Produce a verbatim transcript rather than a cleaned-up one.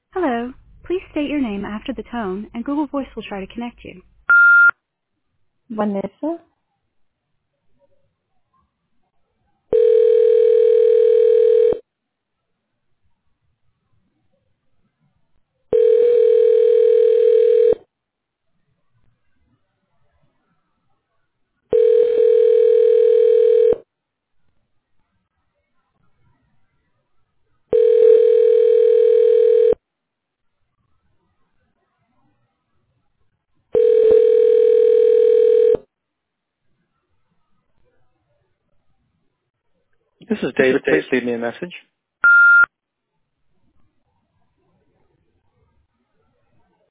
Hello. Please state your name after the tone, and Google Voice will try to connect you. Vanessa. This is This is David. Please Dave. leave me a message.